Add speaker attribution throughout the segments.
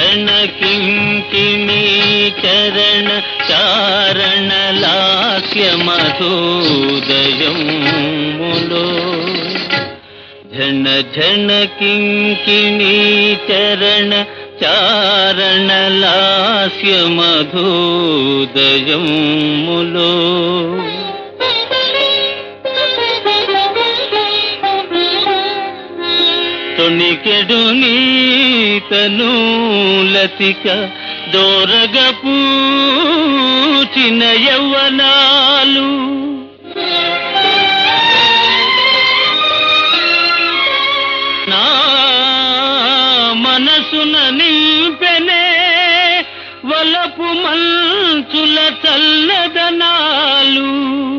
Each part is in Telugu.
Speaker 1: ఝణ కింకిణీ చరణ చారణ లాస్య మధోదయములో ఝణ ఝణ కింకిణీ చరణ చారణ లాస్య మధోదయములో తొణికెడు నీతను లతిక దోరగ పూచిన యవ్వనాలు నా మనసున నింపెనే వలపు మంచుల చల్లదనాలు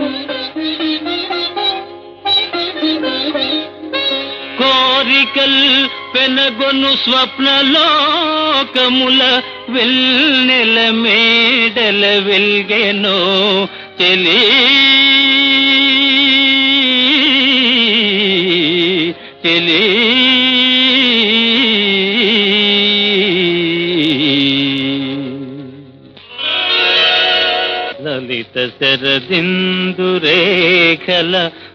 Speaker 1: కోరికల్ పెనగొను స్వప్నలోకముల వెన్నెల మేడల వెల్గెనో చెలి చెలి లలిత శరదిందురేఖల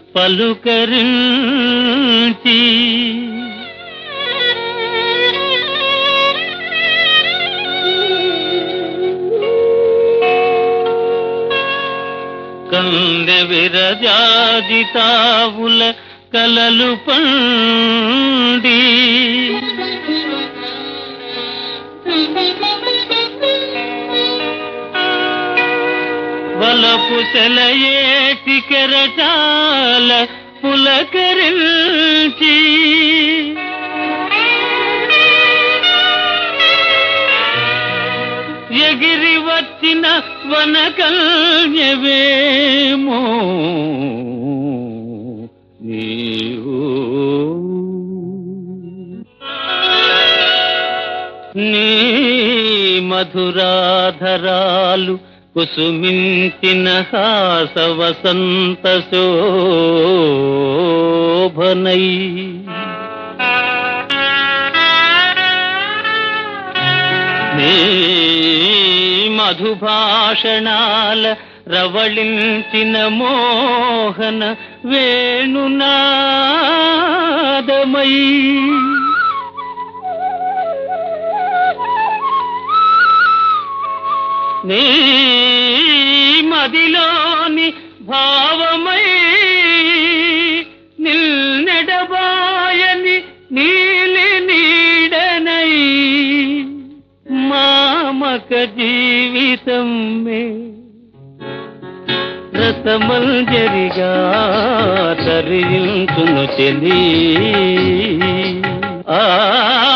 Speaker 1: పలుకరించి కందె విరజాజితావుల కలలు పండి వలపు సెలయేటి కెరటాల పులకరించి ఎగిరి వచ్చిన వనకల్యవేమో నీవు నీ మధురాధరాలు కుసుమించిన హాస వసంత శోభనై నీ మధుభాషణాల రవళించిన మోహన వేణునాదమై నీ మదిలోని భావమై నిల్నెడబాయని నీలి నీడనై మామక జీవితం మే రసమంజరిగా తరించును చెలి ఆ